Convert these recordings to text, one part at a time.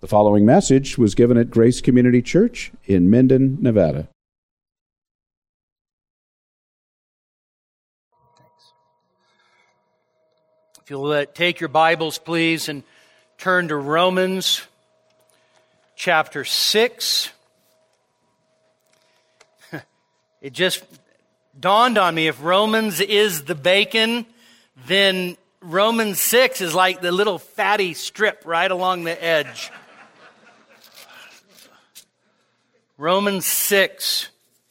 The following message was given at Grace Community Church in Minden, Nevada. If you'll take your Bibles, please, and turn to Romans chapter 6. It just dawned on me, if Romans is the bacon, then Romans 6 is like the little fatty strip right along the edge. Romans 6,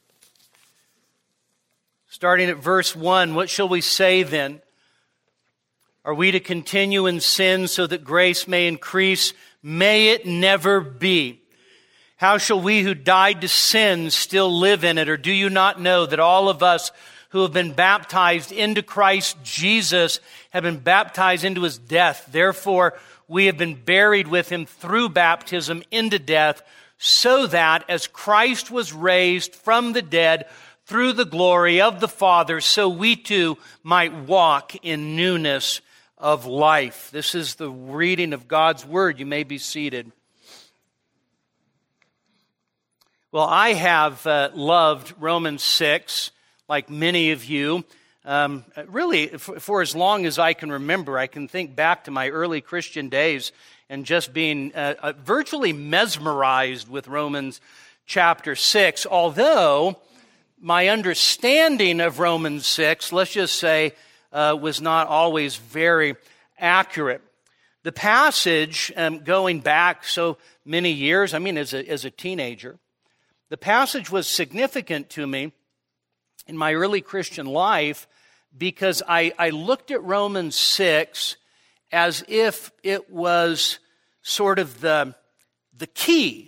starting at verse 1, what shall we say then? Are we to continue in sin so that grace may increase? May it never be. How shall we who died to sin still live in it? Or do you not know that all of us who have been baptized into Christ Jesus have been baptized into his death? Therefore, we have been buried with him through baptism into death, so that as Christ was raised from the dead through the glory of the Father, so we too might walk in newness of life. This is the reading of God's Word. You may be seated. Well, I have loved Romans 6, like many of you. Really, for as long as I can remember, I can think back to my early Christian days and just being virtually mesmerized with Romans chapter 6. Although my understanding of Romans 6, let's just say, was not always very accurate. The passage, going back so many years, as a teenager, the passage was significant to me in my early Christian life because I looked at Romans 6 as if it was sort of the key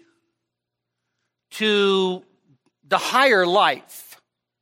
to the higher life,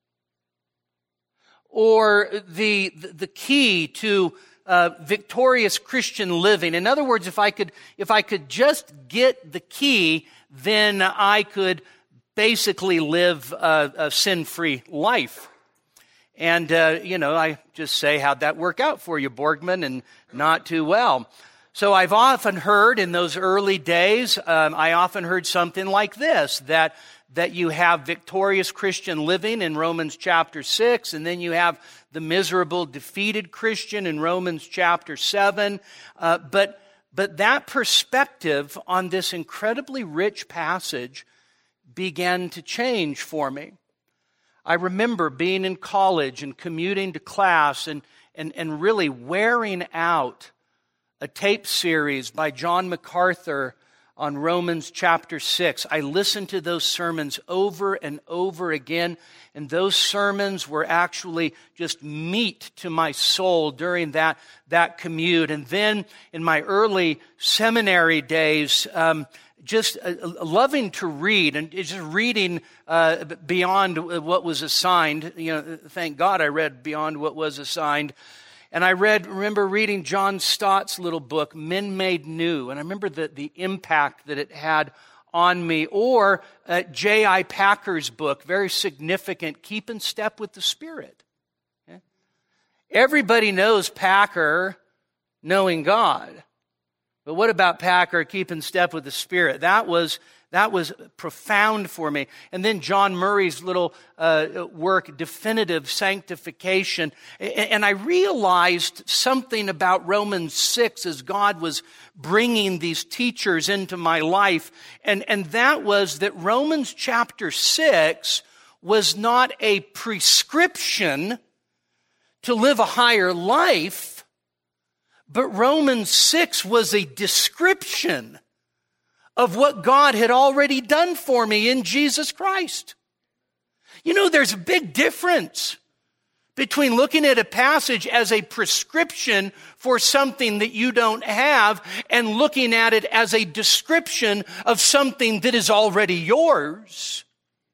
or the key to victorious Christian living. In other words, if I could just get the key, then I could basically live a sin-free life. And, I just say, how'd that work out for you, Borgman? And not too well. So I've often heard in those early days, I often heard something like this, that you have victorious Christian living in Romans chapter 6, and then you have the miserable, defeated Christian in Romans chapter 7. But that perspective on this incredibly rich passage began to change for me. I remember being in college and commuting to class and really wearing out a tape series by John MacArthur on Romans chapter 6. I listened to those sermons over and over again, and those sermons were actually just meat to my soul during that commute. And then in my early seminary days, just loving to read and just reading beyond what was assigned. Thank God I read beyond what was assigned. And I remember reading John Stott's little book, Men Made New. And I remember the impact that it had on me. Or J.I. Packer's book, very significant, Keep in Step with the Spirit. Okay? Everybody knows Packer, Knowing God. But what about Packer, Keep in Step with the Spirit? That was profound for me. And then John Murray's little work, Definitive Sanctification. And I realized something about Romans 6 as God was bringing these teachers into my life. And that was that Romans chapter 6 was not a prescription to live a higher life, but Romans 6 was a description of what God had already done for me in Jesus Christ. There's a big difference between looking at a passage as a prescription for something that you don't have and looking at it as a description of something that is already yours.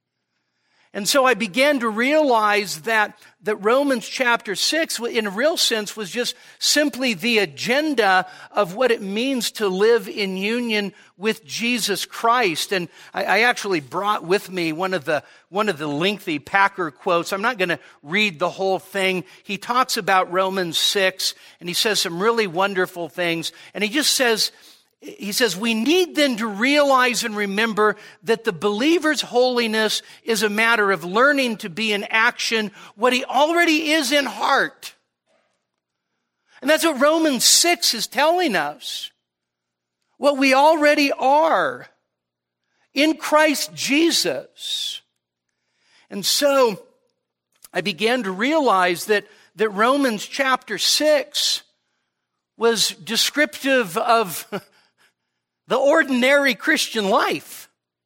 And so I began to realize that Romans chapter 6, in a real sense, was just simply the agenda of what it means to live in union with Jesus Christ. And I actually brought with me one of the lengthy Packer quotes. I'm not going to read the whole thing. He talks about Romans 6, and he says some really wonderful things. And he just says, He says, we need then to realize and remember that the believer's holiness is a matter of learning to be in action what he already is in heart. And that's what Romans 6 is telling us. What we already are in Christ Jesus. And so I began to realize that Romans chapter 6 was descriptive of the ordinary Christian life.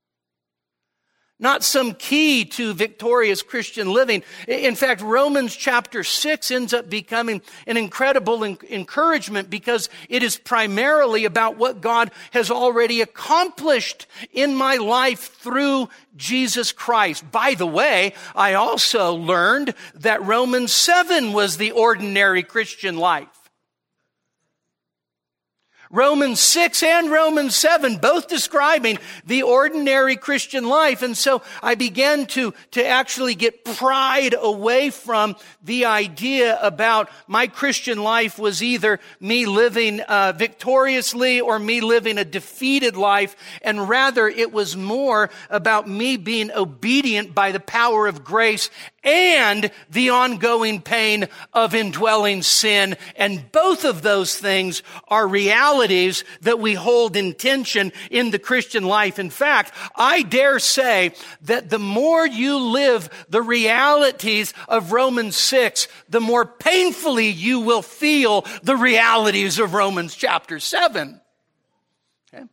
Not some key to victorious Christian living. In fact, Romans chapter 6 ends up becoming an incredible encouragement because it is primarily about what God has already accomplished in my life through Jesus Christ. By the way, I also learned that Romans 7 was the ordinary Christian life. Romans 6 and Romans 7, both describing the ordinary Christian life. And so I began to actually get pride away from the idea about my Christian life was either me living victoriously or me living a defeated life. And rather it was more about me being obedient by the power of grace and the ongoing pain of indwelling sin. And both of those things are realities that we hold in tension in the Christian life. In fact, I dare say that the more you live the realities of Romans 6, the more painfully you will feel the realities of Romans chapter 7. Okay?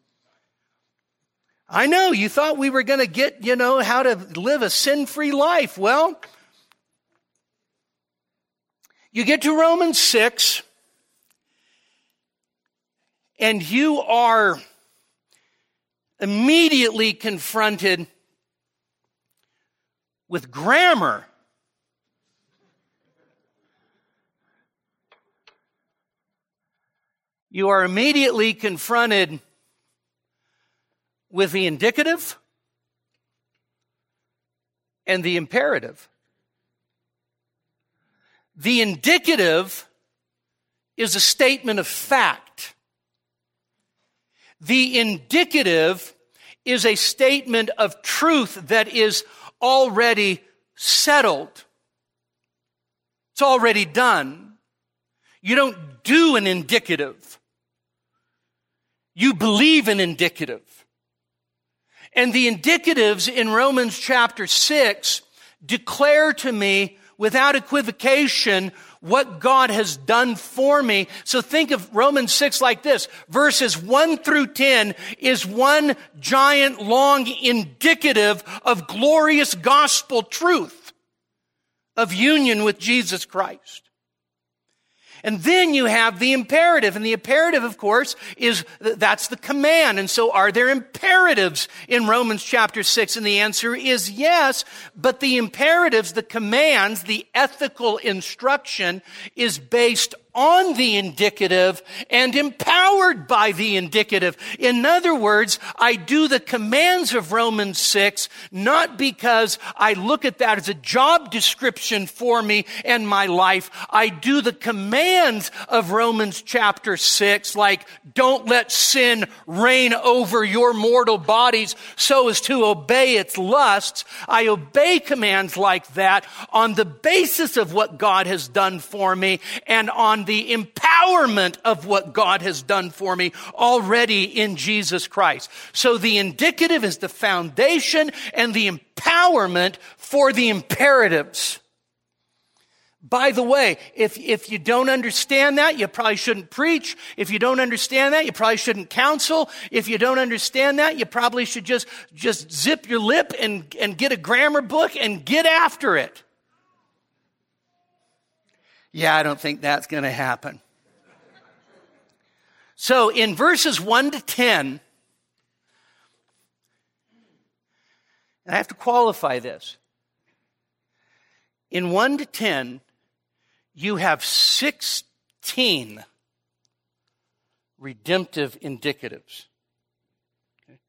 I know you thought we were going to get, how to live a sin-free life. Well, you get to Romans 6, and you are immediately confronted with grammar. You are immediately confronted with the indicative and the imperative. The indicative is a statement of fact. The indicative is a statement of truth that is already settled. It's already done. You don't do an indicative. You believe an indicative. And the indicatives in Romans chapter 6 declare to me without equivocation what God has done for me. So think of Romans 6 like this. Verses 1 through 10 is one giant long indicative of glorious gospel truth of union with Jesus Christ. And then you have the imperative. And the imperative, of course, that's the command. And so are there imperatives in Romans chapter 6? And the answer is yes. But the imperatives, the commands, the ethical instruction is based on the indicative and empowered by the indicative. In other words, I do the commands of Romans 6 not because I look at that as a job description for me and my life. I do the commands of Romans chapter 6, like don't let sin reign over your mortal bodies so as to obey its lusts. I obey commands like that on the basis of what God has done for me and on the empowerment of what God has done for me already in Jesus Christ. So the indicative is the foundation and the empowerment for the imperatives. By the way, if you don't understand that, you probably shouldn't preach. If you don't understand that, you probably shouldn't counsel. If you don't understand that, you probably should just zip your lip and get a grammar book and get after it. Yeah, I don't think that's going to happen. So in verses 1 to 10, and I have to qualify this. In 1 to 10, you have 16 redemptive indicatives. Okay.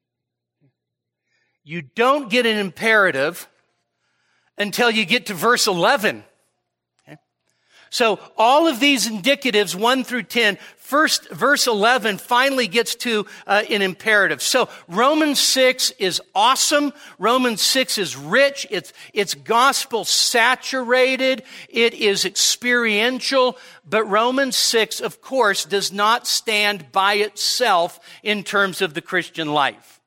You don't get an imperative until you get to verse 11. So all of these indicatives, 1 through 10, first verse 11 finally gets to an imperative. So Romans 6 is awesome. Romans 6 is rich. It's gospel saturated. It is experiential. But Romans 6, of course, does not stand by itself in terms of the Christian life.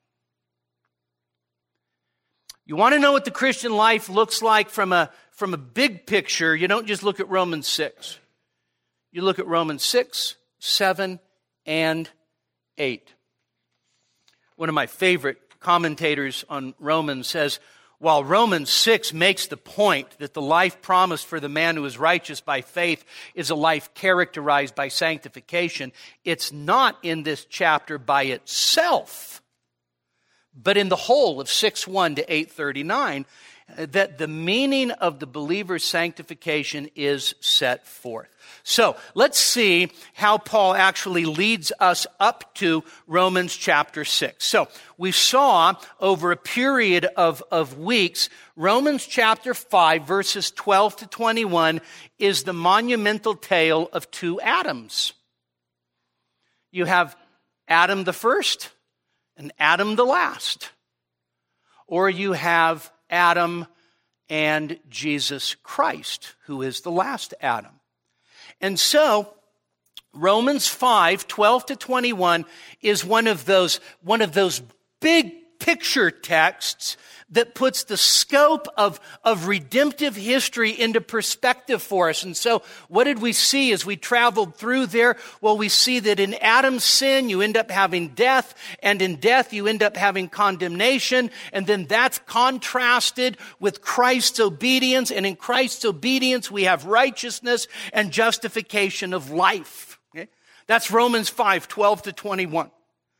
You want to know what the Christian life looks like from a big picture, you don't just look at Romans 6. You look at Romans 6, 7, and 8. One of my favorite commentators on Romans says, while Romans 6 makes the point that the life promised for the man who is righteous by faith is a life characterized by sanctification, it's not in this chapter by itself, but in the whole of 6:1 to 8:39, that the meaning of the believer's sanctification is set forth. So let's see how Paul actually leads us up to Romans chapter 6. So we saw over a period of weeks, Romans chapter 5, verses 12 to 21 is the monumental tale of two Adams. You have Adam the first and Adam the last. Or you have Adam and Jesus Christ, who is the last Adam. And so, Romans 5, 12 to 21 is one of those big picture texts that puts the scope of redemptive history into perspective for us. And so what did we see as we traveled through there? Well, we see that in Adam's sin, you end up having death, and in death, you end up having condemnation, and then that's contrasted with Christ's obedience, and in Christ's obedience, we have righteousness and justification of life. Okay? That's Romans 5, 12 to 21.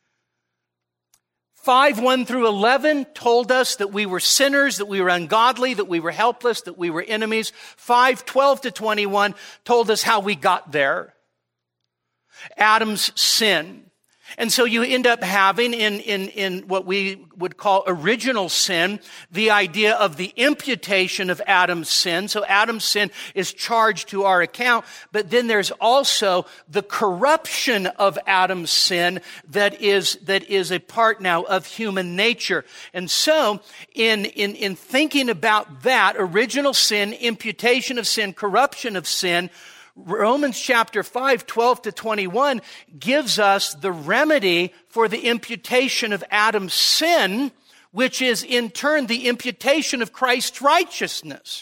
5, 1 through 11 told us that we were sinners, that we were ungodly, that we were helpless, that we were enemies. 5, 12 to 21 told us how we got there. Adam's sin. And so you end up having in what we would call original sin, the idea of the imputation of Adam's sin. So Adam's sin is charged to our account, but then there's also the corruption of Adam's sin that is a part now of human nature. And so in thinking about that, original sin, imputation of sin, corruption of sin, Romans chapter 5, 12 to 21 gives us the remedy for the imputation of Adam's sin, which is in turn the imputation of Christ's righteousness.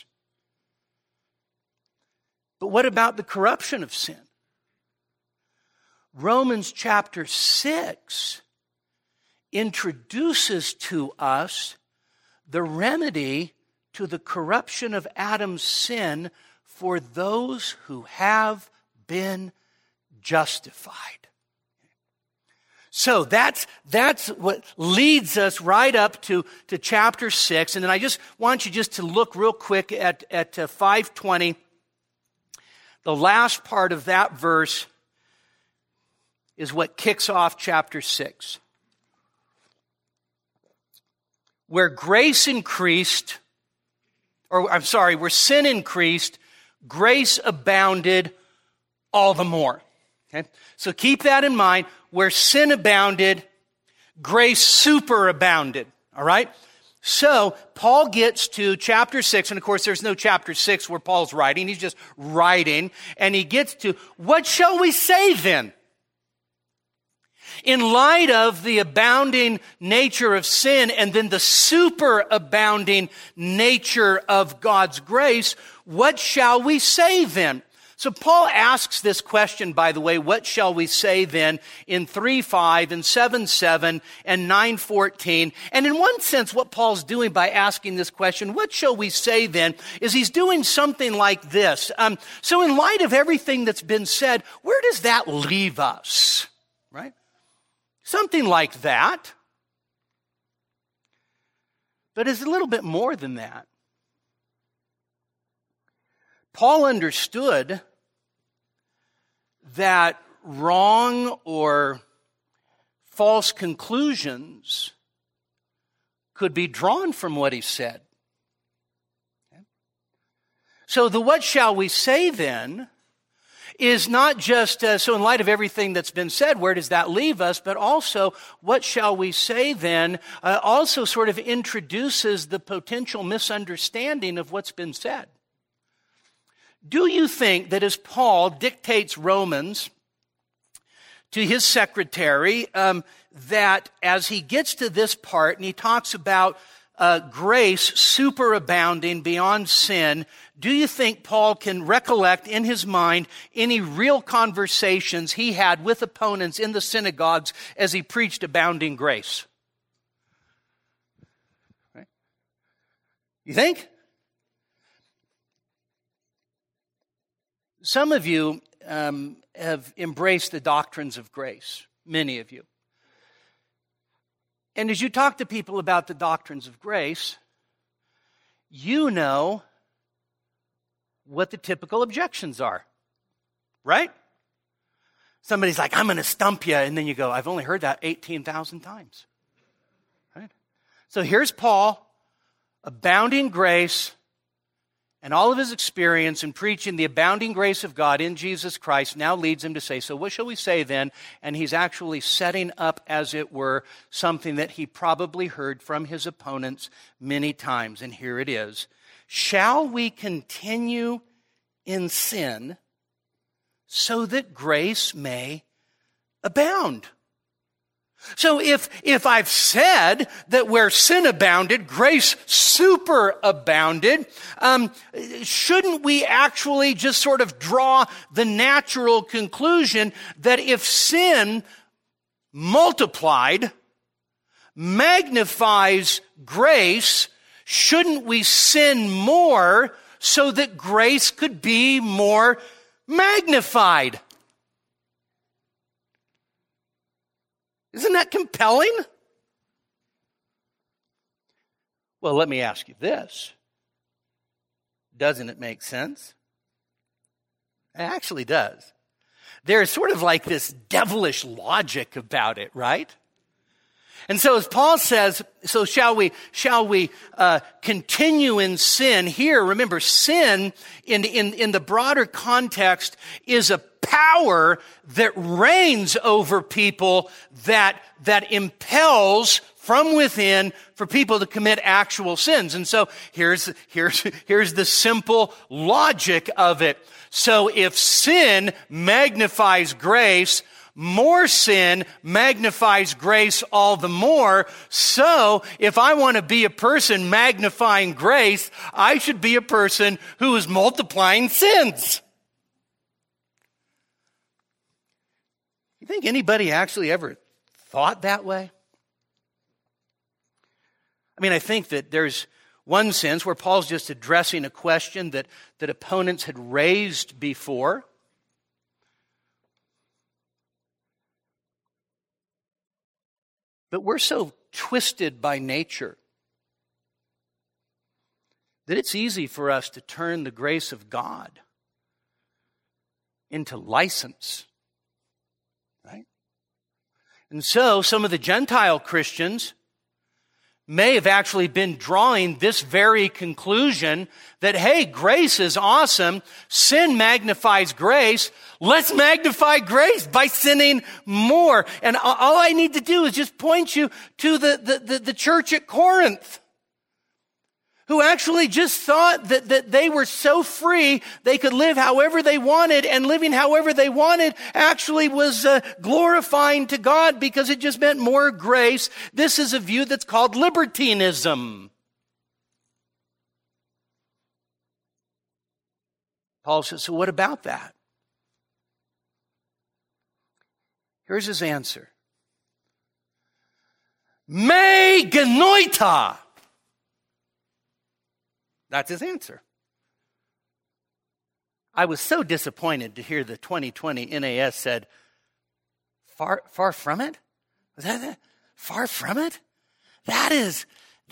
But what about the corruption of sin? Romans chapter 6 introduces to us the remedy to the corruption of Adam's sin for those who have been justified. So that's what leads us right up to chapter 6. And then I just want you just to look real quick at 5:20. The last part of that verse is what kicks off chapter 6. Where grace increased, where sin increased, grace abounded all the more. Okay? So keep that in mind. Where sin abounded, grace superabounded. All right? So Paul gets to chapter 6, and of course there's no chapter 6 where Paul's writing. He's just writing, and he gets to, what shall we say then? In light of the abounding nature of sin and then the superabounding nature of God's grace, what shall we say then? So Paul asks this question, by the way, what shall we say then, in 3:5 and 7:7 and 9:14. And in one sense, what Paul's doing by asking this question, what shall we say then, is he's doing something like this. So in light of everything that's been said, where does that leave us? Right? Something like that. But it's a little bit more than that. Paul understood that wrong or false conclusions could be drawn from what he said. Okay? So the what shall we say then is not just, so in light of everything that's been said, where does that leave us? But also, what shall we say then? Also sort of introduces the potential misunderstanding of what's been said. Do you think that as Paul dictates Romans to his secretary, that as he gets to this part and he talks about grace superabounding beyond sin, do you think Paul can recollect in his mind any real conversations he had with opponents in the synagogues as he preached abounding grace? Right? You think? Some of you have embraced the doctrines of grace, many of you. And as you talk to people about the doctrines of grace, you know what the typical objections are, right? Somebody's like, I'm going to stump you. And then you go, I've only heard that 18,000 times. Right? So here's Paul, abounding grace, and all of his experience in preaching the abounding grace of God in Jesus Christ now leads him to say, so what shall we say then? And he's actually setting up, as it were, something that he probably heard from his opponents many times. And here it is. Shall we continue in sin so that grace may abound? So if I've said that where sin abounded, grace superabounded, shouldn't we actually just sort of draw the natural conclusion that if sin multiplied, magnifies grace, shouldn't we sin more so that grace could be more magnified? Isn't that compelling? Well, let me ask you this. Doesn't it make sense? It actually does. There's sort of like this devilish logic about it, right? And so as Paul says, so shall we continue in sin? Here, remember, sin in the broader context is a power that reigns over people, that impels from within for people to commit actual sins. And so here's the simple logic of it. So if sin magnifies grace, more sin magnifies grace all the more. So if I want to be a person magnifying grace, I should be a person who is multiplying sins. You think anybody actually ever thought that way? I mean, I think that there's one sense where Paul's just addressing a question that opponents had raised before. But we're so twisted by nature that it's easy for us to turn the grace of God into license. Right? And so some of the Gentile Christians may have actually been drawing this very conclusion that, hey, grace is awesome. Sin magnifies grace. Let's magnify grace by sinning more. And all I need to do is just point you to the church at Corinth, who actually just thought that they were so free they could live however they wanted, and living however they wanted actually was glorifying to God because it just meant more grace. This is a view that's called libertinism. Paul says, so what about that? Here's his answer. Me genoita. That's his answer. I was so disappointed to hear the 2020 NAS said, far from it? Was that far from it? That is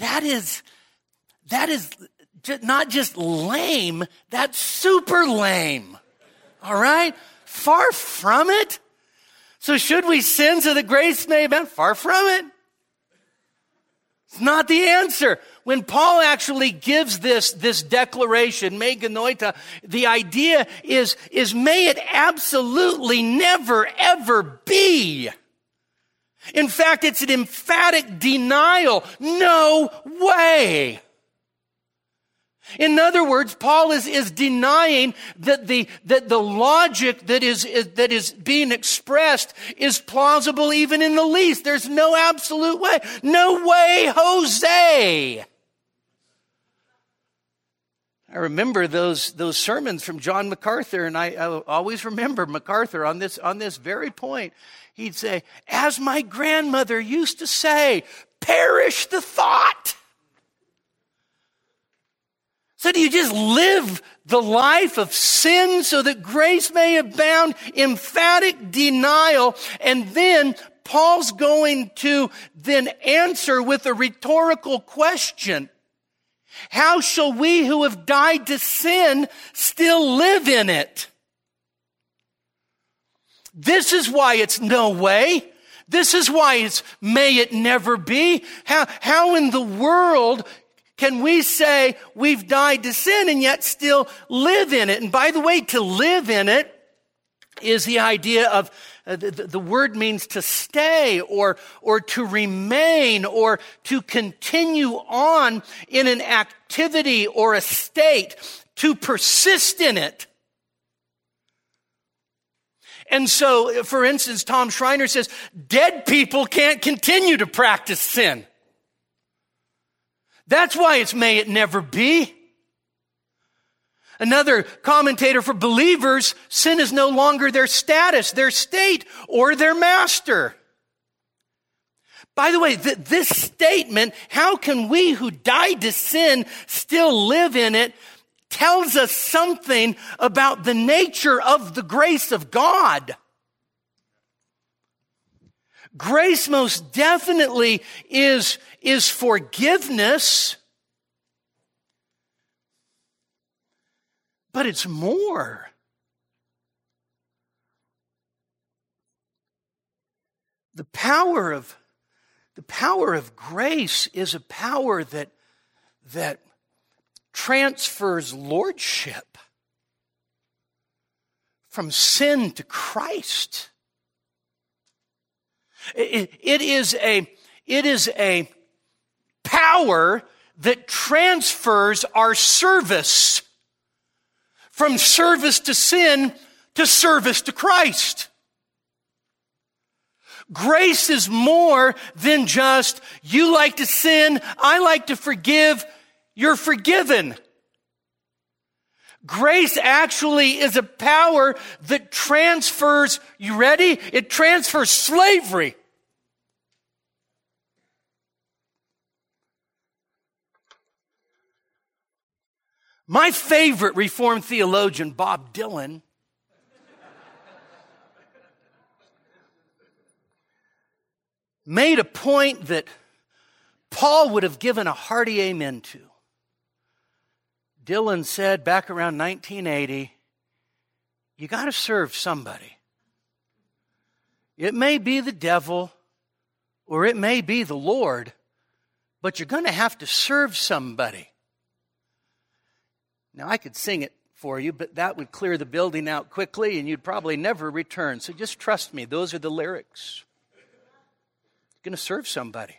not just lame, that's super lame. All right? Far from it? So should we sin so that grace may abound? Far from it. It's not the answer. When Paul actually gives this declaration, me genoita, the idea is may it absolutely never, ever be. In fact, it's an emphatic denial. No way. In other words, Paul is denying that the logic that is being expressed is plausible even in the least. There's no absolute way. No way, Jose. I remember those sermons from John MacArthur, and I always remember MacArthur on this very point. He'd say, as my grandmother used to say, perish the thought. So do you just live the life of sin so that grace may abound? Emphatic denial. And then Paul's going to then answer with a rhetorical question. How shall we who have died to sin still live in it? This is why it's no way. This is why it's may it never be. How in the world can we say we've died to sin and yet still live in it? And by the way, to live in it is the idea of, the word means to stay or to remain or to continue on in an activity or a state, to persist in it. And so, for instance, Tom Schreiner says, dead people can't continue to practice sin. That's why it's may it never be. Another commentator for believers, sin is no longer their status, their state, or their master. By the way, this statement, how can we who died to sin still live in it, tells us something about the nature of the grace of God. Grace most definitely is forgiveness, but it's more. The power of grace is a power that transfers lordship from sin to Christ. It is a power that transfers our service from service to sin to service to Christ. Grace is more than just, you like to sin, I like to forgive, you're forgiven. Grace actually is a power that transfers, you ready? It transfers slavery. My favorite Reformed theologian, Bob Dylan, made a point that Paul would have given a hearty amen to. Dylan said back around 1980, you got to serve somebody. It may be the devil or it may be the Lord, but you're going to have to serve somebody. Now, I could sing it for you, but that would clear the building out quickly and you'd probably never return. So just trust me, those are the lyrics. You're going to serve somebody.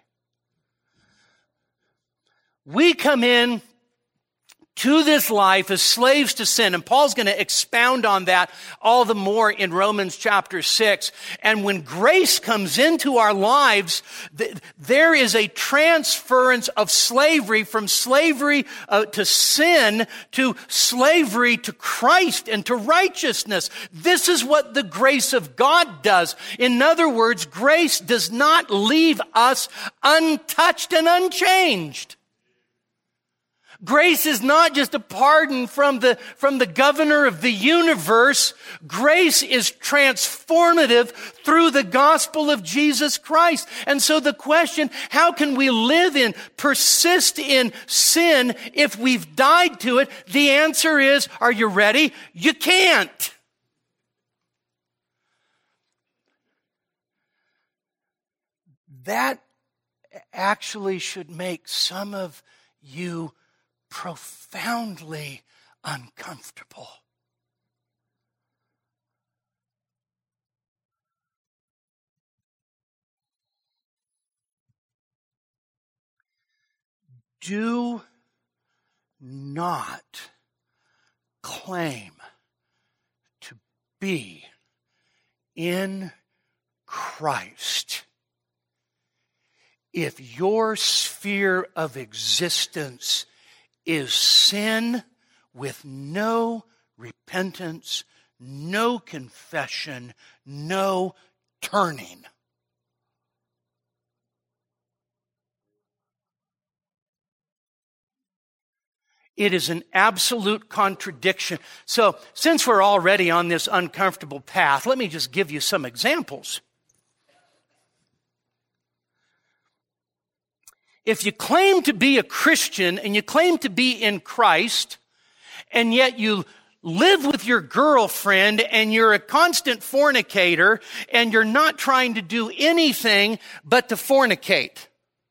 We come in to this life as slaves to sin. And Paul's going to expound on that all the more in Romans chapter 6. And when grace comes into our lives, there is a transference of slavery from slavery to sin to slavery to Christ and to righteousness. This is what the grace of God does. In other words, grace does not leave us untouched and unchanged. Grace is not just a pardon from the governor of the universe. Grace is transformative through the gospel of Jesus Christ. And so the question, how can we persist in sin if we've died to it? The answer is, are you ready? You can't. That actually should make some of you profoundly uncomfortable. Do not claim to be in Christ if your sphere of existence is sin with no repentance, no confession, no turning. It is an absolute contradiction. So, since we're already on this uncomfortable path, let me just give you some examples. If you claim to be a Christian and you claim to be in Christ, and yet you live with your girlfriend and you're a constant fornicator and you're not trying to do anything but to fornicate,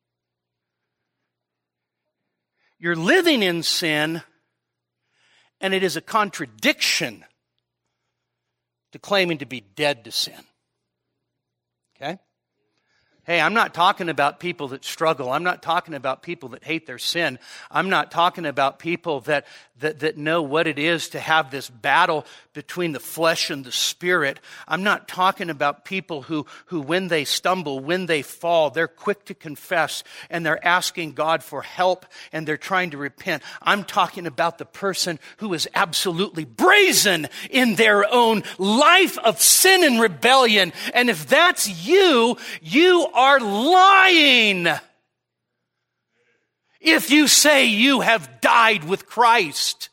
you're living in sin, and it is a contradiction to claiming to be dead to sin. Okay? Hey, I'm not talking about people that struggle. I'm not talking about people that hate their sin. I'm not talking about people that know what it is to have this battle between the flesh and the spirit. I'm not talking about people who when they stumble, when they fall, they're quick to confess and they're asking God for help and they're trying to repent. I'm talking about the person who is absolutely brazen in their own life of sin and rebellion. And if that's you, you are lying if you say you have died with Christ.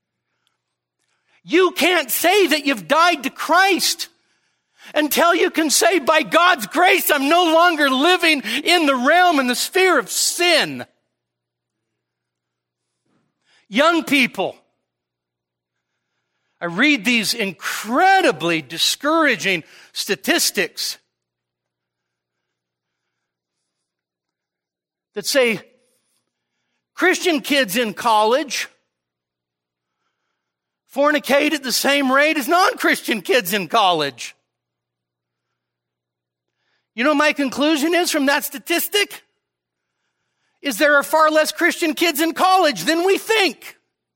You can't say that you've died to Christ until you can say, by God's grace, I'm no longer living in the realm and the sphere of sin. Young people, I read these incredibly discouraging statistics that say Christian kids in college fornicate at the same rate as non-Christian kids in college. You know what my conclusion is from that statistic? Is there are far less Christian kids in college than we think.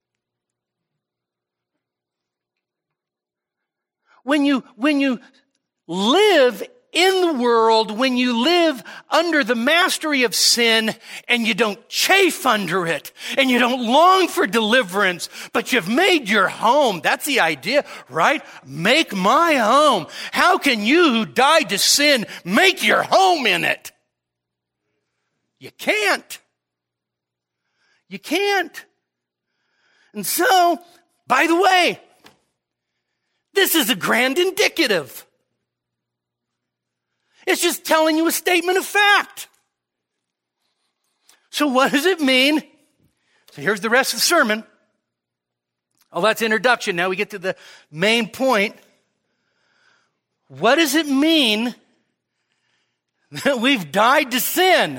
When you live in the world, when you live under the mastery of sin and you don't chafe under it and you don't long for deliverance, but you've made your home. That's the idea, right? Make my home. How can you who died to sin make your home in it? You can't. You can't. And so, by the way, this is a grand indicative. It's just telling you a statement of fact. So what does it mean? So here's the rest of the sermon. Oh, that's introduction. Now we get to the main point. What does it mean that we've died to sin?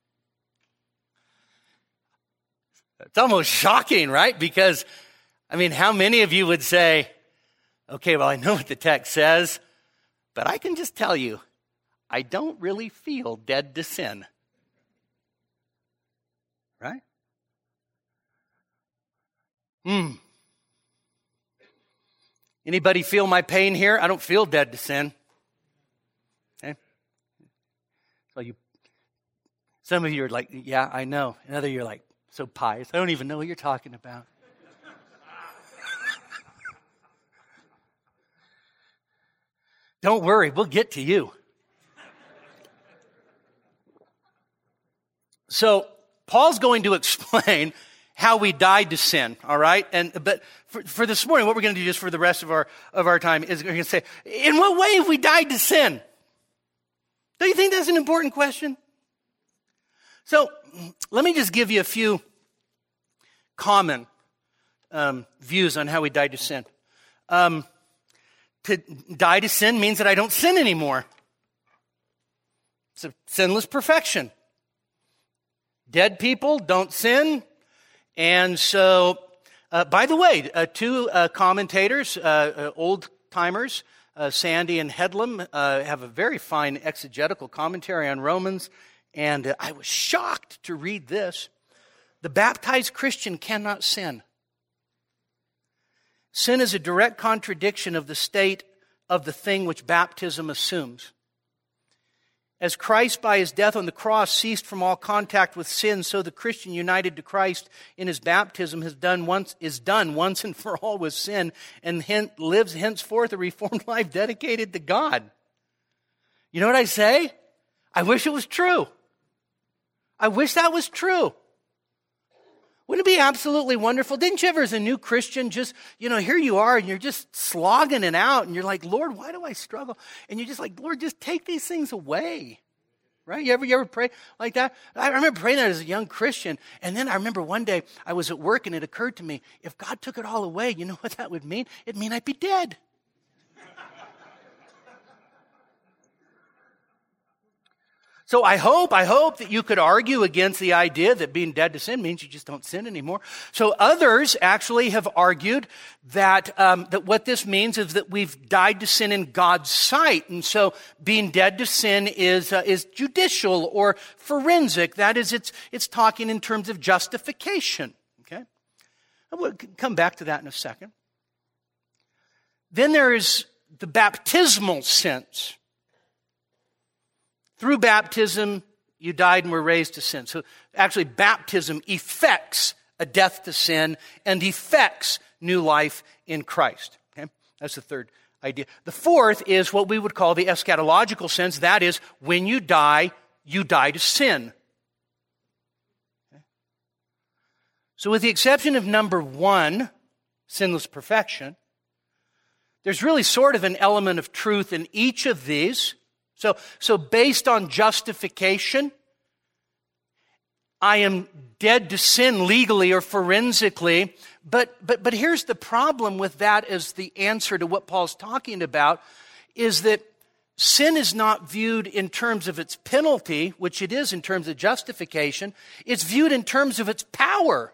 It's almost shocking, right? Because, how many of you would say, okay, well, I know what the text says, but I can just tell you, I don't really feel dead to sin. Right? Anybody feel my pain here? I don't feel dead to sin. Okay? So some of you are like, yeah, I know. And others you're like, so pious. I don't even know what you're talking about. Don't worry, we'll get to you. So, Paul's going to explain how we died to sin, all right? But for this morning, what we're going to do just for the rest of our time is we're going to say, in what way have we died to sin? Don't you think that's an important question? So, let me just give you a few common views on how we died to sin. To die to sin means that I don't sin anymore. It's a sinless perfection. Dead people don't sin. And so, by the way, two commentators, old-timers, Sandy and Headlam, have a very fine exegetical commentary on Romans, and I was shocked to read this. The baptized Christian cannot sin. Sin is a direct contradiction of the state of the thing which baptism assumes. As Christ, by his death on the cross, ceased from all contact with sin, so the Christian united to Christ in his baptism is done once and for all with sin, and lives henceforth a reformed life dedicated to God. You know what I say? I wish it was true. I wish that was true. Wouldn't it be absolutely wonderful? Didn't you ever, as a new Christian, just, here you are and you're just slogging it out and you're like, Lord, why do I struggle? And you're just like, Lord, just take these things away. Right? You ever pray like that? I remember praying that as a young Christian. And then I remember one day I was at work and it occurred to me, if God took it all away, you know what that would mean? It'd mean I'd be dead. So I hope that you could argue against the idea that being dead to sin means you just don't sin anymore. So others actually have argued that that what this means is that we've died to sin in God's sight, and so being dead to sin is judicial or forensic. That is, it's talking in terms of justification. Okay, we'll come back to that in a second. Then there is the baptismal sense. Through baptism, you died and were raised to sin. So actually, baptism effects a death to sin and effects new life in Christ. Okay? That's the third idea. The fourth is what we would call the eschatological sense. That is, when you die to sin. Okay? So with the exception of number 1, sinless perfection, there's really sort of an element of truth in each of these. So based on justification, I am dead to sin legally or forensically, but here's the problem with that as the answer to what Paul's talking about, is that sin is not viewed in terms of its penalty, which it is in terms of justification. It's viewed in terms of its power.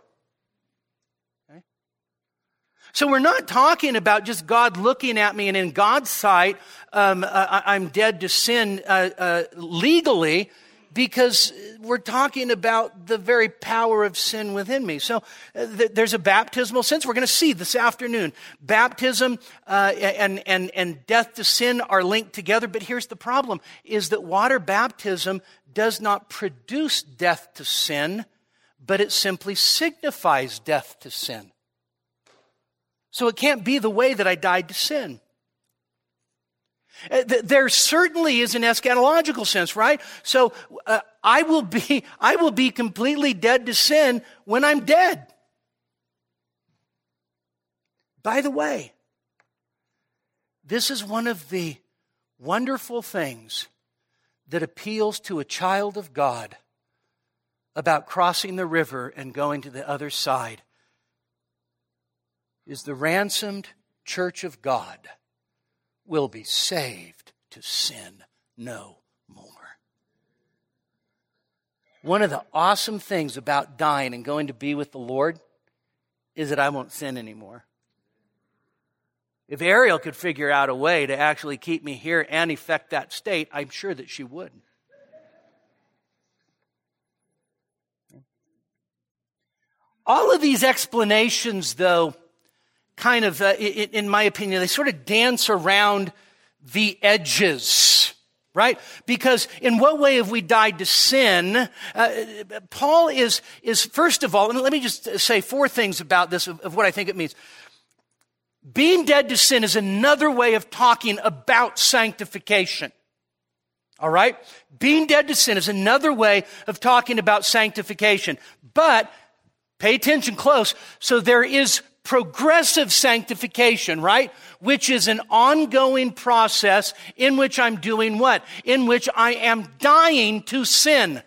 So we're not talking about just God looking at me and in God's sight, I'm dead to sin legally, because we're talking about the very power of sin within me. So there's a baptismal sense. We're going to see this afternoon. Baptism and death to sin are linked together, but here's the problem, is that water baptism does not produce death to sin, but it simply signifies death to sin. So it can't be the way that I died to sin. There certainly is an eschatological sense, right? So I will be completely dead to sin when I'm dead. By the way, this is one of the wonderful things that appeals to a child of God about crossing the river and going to the other side. Is the ransomed church of God will be saved to sin no more. One of the awesome things about dying and going to be with the Lord is that I won't sin anymore. If Ariel could figure out a way to actually keep me here and effect that state, I'm sure that she would. All of these explanations, though, kind of, in my opinion, they sort of dance around the edges, right? Because in what way have we died to sin? Paul is first of all, and let me just say 4 things about this of what I think it means. Being dead to sin is another way of talking about sanctification. All right? Being dead to sin is another way of talking about sanctification. But pay attention close. So there is progressive sanctification, right? Which is an ongoing process in which I'm doing what? In which I am dying to sin.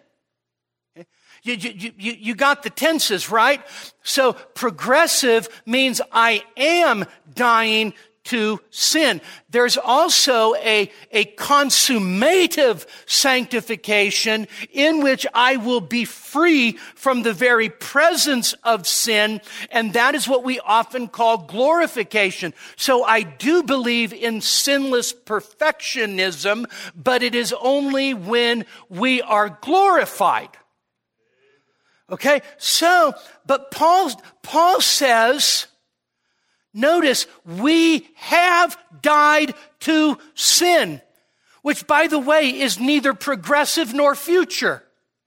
You got the tenses, right? So progressive means I am dying to sin. There's also a consummative sanctification in which I will be free from the very presence of sin, and that is what we often call glorification. So I do believe in sinless perfectionism, but it is only when we are glorified. Okay, so, but Paul says, notice, we have died to sin, which, by the way, is neither progressive nor future.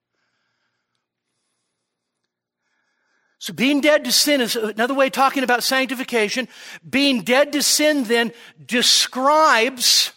So being dead to sin is another way of talking about sanctification. Being dead to sin then describes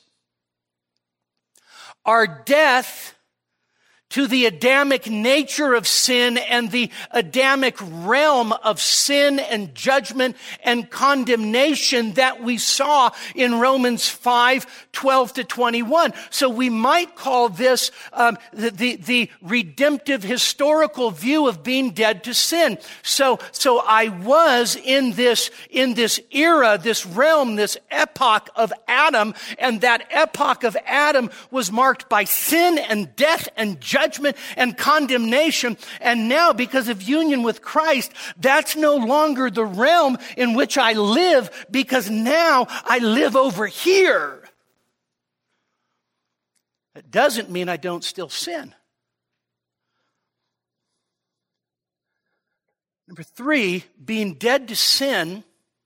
our death to the Adamic nature of sin and the Adamic realm of sin and judgment and condemnation that we saw in Romans 5:12-21. So we might call this the redemptive historical view of being dead to sin. So I was in this era, this realm, this epoch of Adam, and that epoch of Adam was marked by sin and death and judgment and condemnation. And now, because of union with Christ, that's no longer the realm in which I live, because now I live over here. It doesn't mean I don't still sin. Number 3, being dead to sin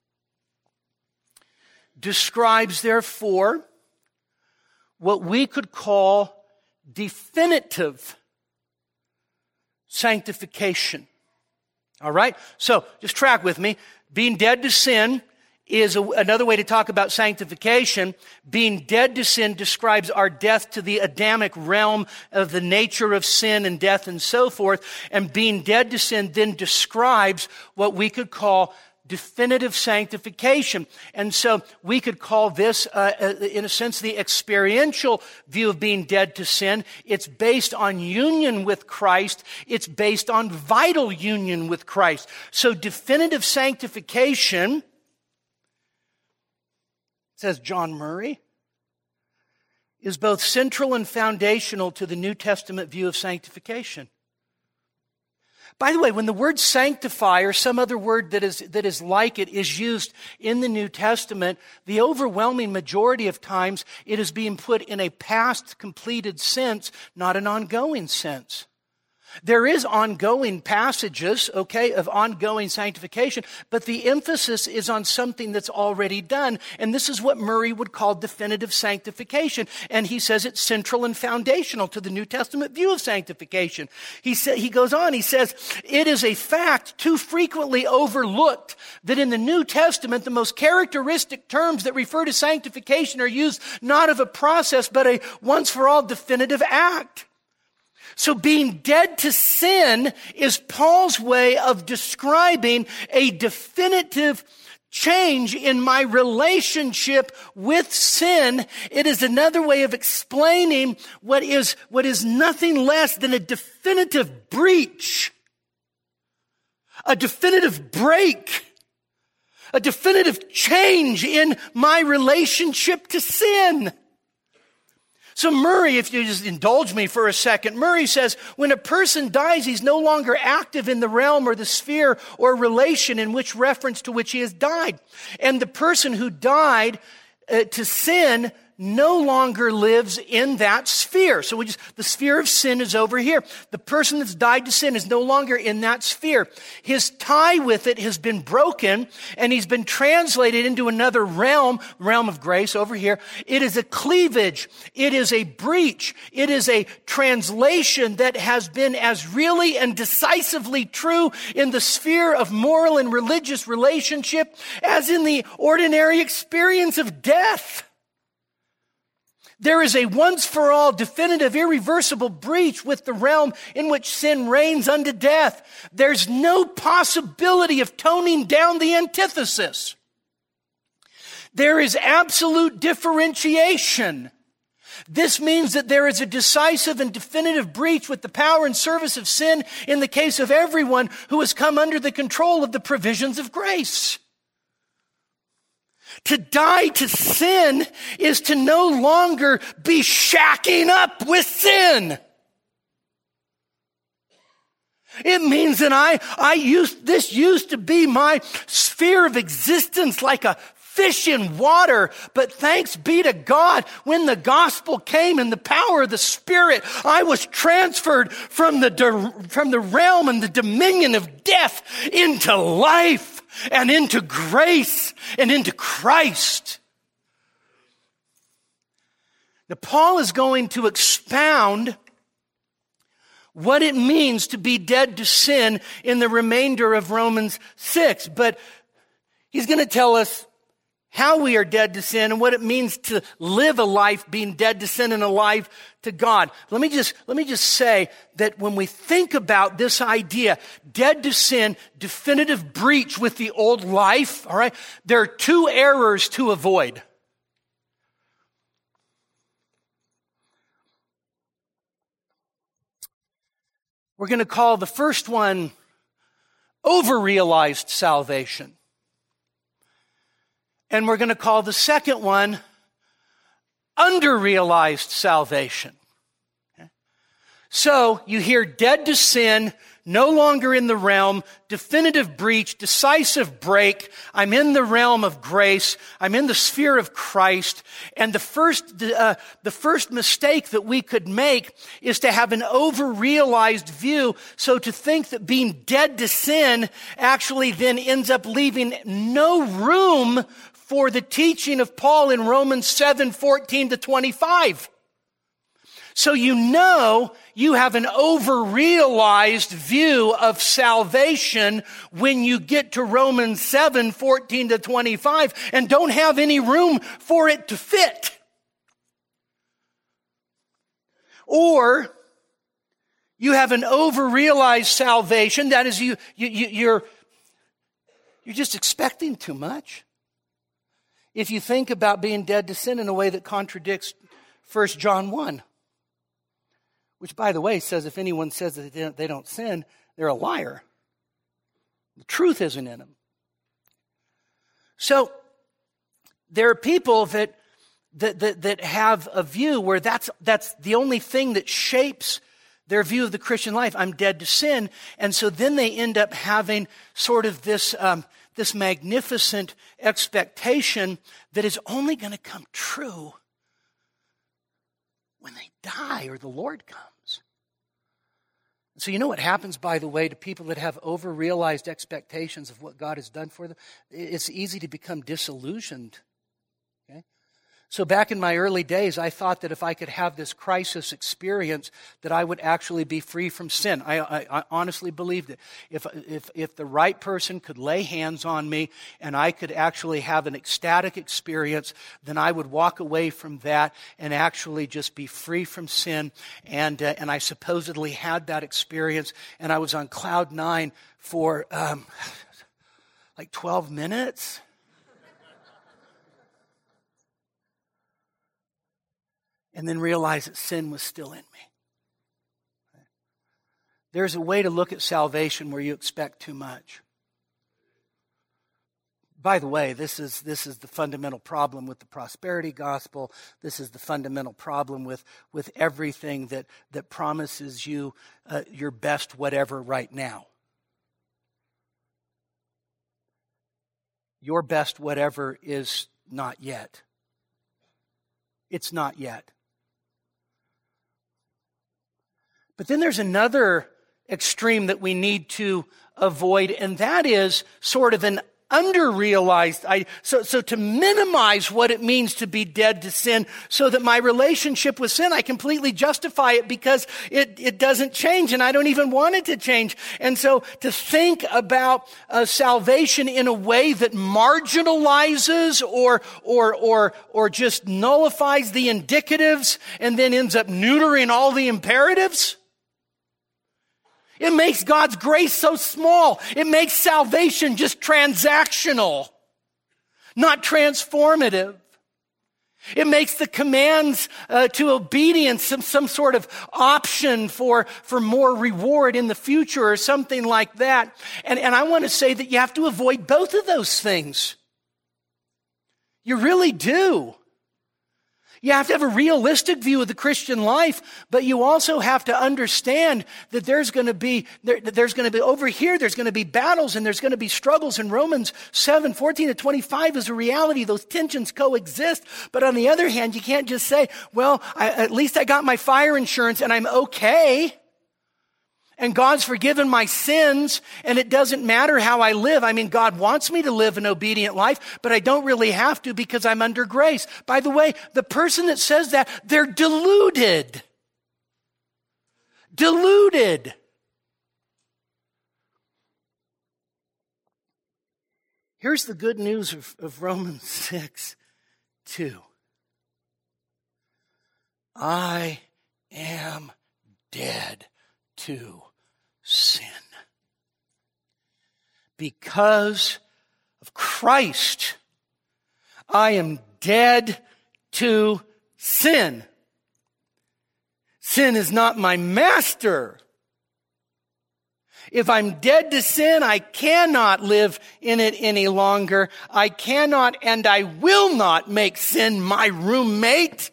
describes, therefore, what we could call definitive sanctification. All right? So, just track with me. Being dead to sin is another way to talk about sanctification. Being dead to sin describes our death to the Adamic realm of the nature of sin and death and so forth. And being dead to sin then describes what we could call definitive sanctification. And so we could call this, in a sense, the experiential view of being dead to sin. It's based on union with Christ. It's based on vital union with Christ. So definitive sanctification, says John Murray, is both central and foundational to the New Testament view of sanctification. By the way, when the word sanctify or some other word that is like it is used in the New Testament, the overwhelming majority of times it is being put in a past completed sense, not an ongoing sense. There is ongoing passages, okay, of ongoing sanctification, but the emphasis is on something that's already done. And this is what Murray would call definitive sanctification. And he says it's central and foundational to the New Testament view of sanctification. He goes on, he says, it is a fact too frequently overlooked that in the New Testament, the most characteristic terms that refer to sanctification are used not of a process, but a once for all definitive act. So being dead to sin is Paul's way of describing a definitive change in my relationship with sin. It is another way of explaining what is nothing less than a definitive breach, a definitive break, a definitive change in my relationship to sin. So Murray, if you just indulge me for a second, Murray says, when a person dies, he's no longer active in the realm or the sphere or relation in which reference to which he has died. And the person who died to sin no longer lives in that sphere. So the sphere of sin is over here. The person that's died to sin is no longer in that sphere. His tie with it has been broken, and he's been translated into another realm of grace over here. It is a cleavage. It is a breach. It is a translation that has been as really and decisively true in the sphere of moral and religious relationship as in the ordinary experience of death. There is a once-for-all, definitive, irreversible breach with the realm in which sin reigns unto death. There's no possibility of toning down the antithesis. There is absolute differentiation. This means that there is a decisive and definitive breach with the power and service of sin in the case of everyone who has come under the control of the provisions of grace. To die to sin is to no longer be shacking up with sin. It means that this used to be my sphere of existence like a fish in water. But thanks be to God, when the gospel came in the power of the Spirit, I was transferred from the realm and the dominion of death into life and into grace and into Christ. Now, Paul is going to expound what it means to be dead to sin in the remainder of Romans 6. But he's going to tell us how we are dead to sin and what it means to live a life being dead to sin and alive to God. Let me just say that when we think about this idea, dead to sin, definitive breach with the old life, all right, there are two errors to avoid. We're going to call the first one over-realized salvation. And we're going to call the second one under-realized salvation. Okay? So you hear dead to sin, no longer in the realm, definitive breach, decisive break. I'm in the realm of grace. I'm in the sphere of Christ. And the first mistake that we could make is to have an over-realized view. So to think that being dead to sin actually then ends up leaving no room for the teaching of Paul in Romans 7:14-25. So you have an over-realized view of salvation when you get to Romans 7:14-25 and don't have any room for it to fit. Or you have an over-realized salvation, that is you're just expecting too much. If you think about being dead to sin in a way that contradicts 1 John 1, which, by the way, says if anyone says that they don't sin, they're a liar. The truth isn't in them. So there are people that have a view where that's the only thing that shapes their view of the Christian life. I'm dead to sin. And so then they end up having sort of this magnificent expectation that is only going to come true when they die or the Lord comes. So you know what happens, by the way, to people that have over-realized expectations of what God has done for them? It's easy to become disillusioned. Okay? So back in my early days, I thought that if I could have this crisis experience, that I would actually be free from sin. I honestly believed it. If the right person could lay hands on me and I could actually have an ecstatic experience, then I would walk away from that and actually just be free from sin. And I supposedly had that experience, and I was on cloud 9 for like 12 minutes. And then realize that sin was still in me. There's a way to look at salvation where you expect too much. By the way, this is the fundamental problem with the prosperity gospel. This is the fundamental problem with everything that promises you your best whatever right now. Your best whatever is not yet. It's not yet. But then there's another extreme that we need to avoid, and that is sort of an under-realized. So to minimize what it means to be dead to sin, so that my relationship with sin, I completely justify it because it doesn't change, and I don't even want it to change. And so to think about salvation in a way that marginalizes or just nullifies the indicatives and then ends up neutering all the imperatives, it makes God's grace so small. It makes salvation just transactional, not transformative. It makes the commands to obedience some sort of option for more reward in the future or something like that. And I want to say that you have to avoid both of those things. You really do. You have to have a realistic view of the Christian life, but you also have to understand that there's going to be over here, there's going to be battles and there's going to be struggles. And Romans 7:14-25 is a reality. Those tensions coexist. But on the other hand, you can't just say, well, at least I got my fire insurance and I'm okay. And God's forgiven my sins, and it doesn't matter how I live. I mean, God wants me to live an obedient life, but I don't really have to because I'm under grace. By the way, the person that says that, they're deluded. Deluded. Here's the good news of Romans 6:2. I am dead to sin. Because of Christ, I am dead to sin. Sin is not my master. If I'm dead to sin, I cannot live in it any longer. I cannot and I will not make sin my roommate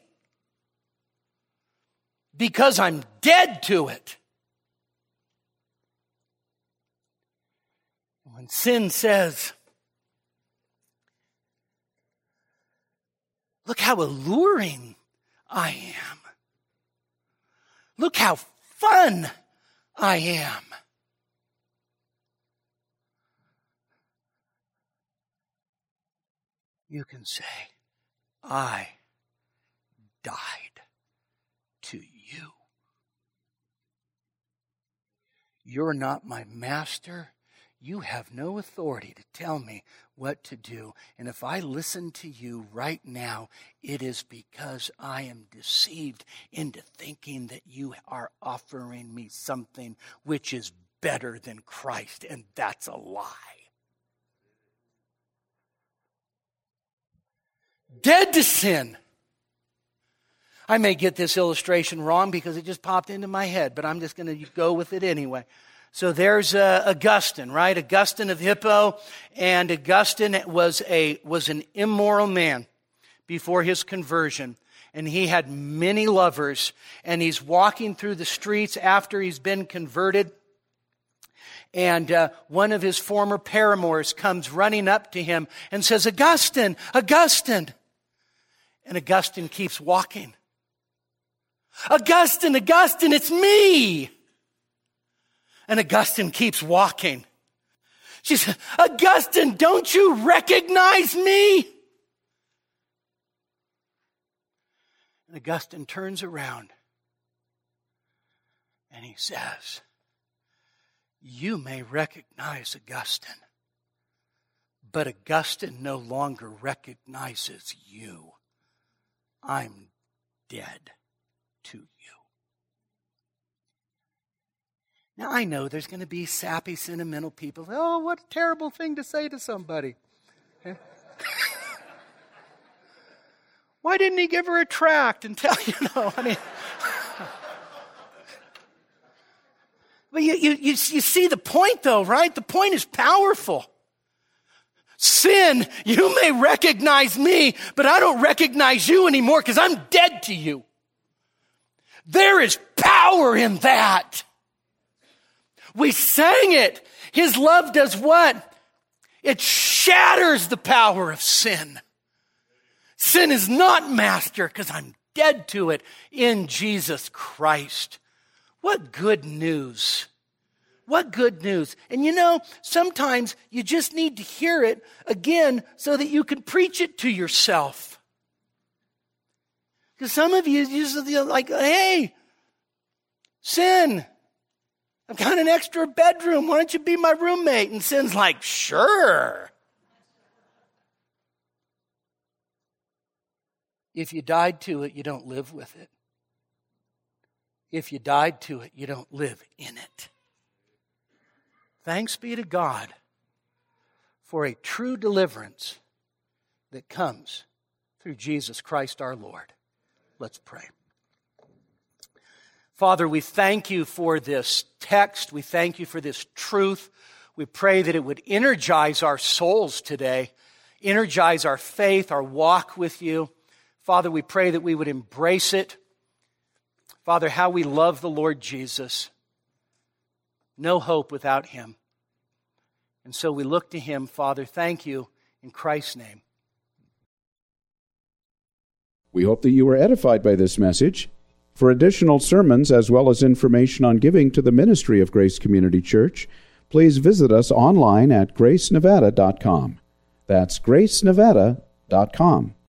because I'm dead to it. When sin says, look how alluring I am. Look how fun I am. You can say, I died to you. You're not my master. You have no authority to tell me what to do. And if I listen to you right now, it is because I am deceived into thinking that you are offering me something which is better than Christ. And that's a lie. Dead to sin. I may get this illustration wrong because it just popped into my head, but I'm just going to go with it anyway. So there's Augustine, right? Augustine of Hippo, and Augustine was an immoral man before his conversion, and he had many lovers, and he's walking through the streets after he's been converted, and one of his former paramours comes running up to him and says, Augustine, Augustine. And Augustine keeps walking. Augustine, Augustine, it's me. And Augustine keeps walking. She said, Augustine, don't you recognize me? And Augustine turns around and he says, you may recognize Augustine, but Augustine no longer recognizes you. I'm dead to you. Now, I know there's going to be sappy, sentimental people. Oh, what a terrible thing to say to somebody. Why didn't he give her a tract and tell, I mean. But you see the point, though, right? The point is powerful. Sin, you may recognize me, but I don't recognize you anymore because I'm dead to you. There is power in that. We sang it. His love does what? It shatters the power of sin. Sin is not master because I'm dead to it in Jesus Christ. What good news. What good news. And sometimes you just need to hear it again so that you can preach it to yourself. Because some of you usually like, hey, sin, I've got an extra bedroom. Why don't you be my roommate? And sin's like, sure. If you died to it, you don't live with it. If you died to it, you don't live in it. Thanks be to God for a true deliverance that comes through Jesus Christ our Lord. Let's pray. Father, we thank you for this text. We thank you for this truth. We pray that it would energize our souls today energize our faith, our walk with you. Father, we pray that we would embrace it. Father, how we love the Lord Jesus. No hope without him. And so we look to him, Father. Thank you in Christ's name. We hope that you were edified by this message. For additional sermons as well as information on giving to the ministry of Grace Community Church, please visit us online at gracenevada.com. That's gracenevada.com.